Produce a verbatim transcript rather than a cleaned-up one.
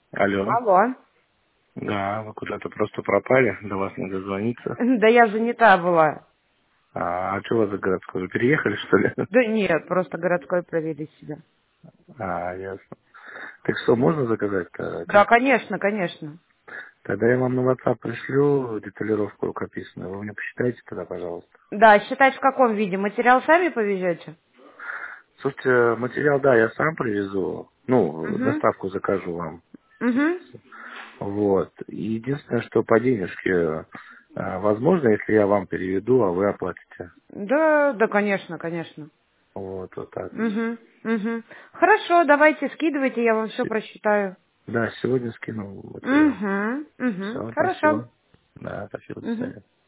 Алло. Алло. Да, вы куда-то просто пропали, до вас не дозвониться. Да я занята была. А, а что у вас за городской? Вы переехали, что ли? Да нет, просто городской провели себя. А, ясно. Так что, можно заказать-то? Да, Как? конечно, конечно. Тогда я вам на WhatsApp пришлю деталировку рукописную. Вы мне посчитайте тогда, пожалуйста. Да, считать в каком виде? Материал сами повезете? Слушайте, материал, да, я сам привезу. Ну, Угу. доставку закажу вам. Угу. Вот. И единственное, что по денежке, а, возможно, если я вам переведу, а вы оплатите. Да, да, конечно, конечно. Вот, вот так. Угу. Угу. Хорошо, давайте скидывайте, я вам все С- просчитаю. Да, сегодня скинул материал. Угу. Угу. Все, Хорошо. спасибо. Да, спасибо, до Угу. свидания.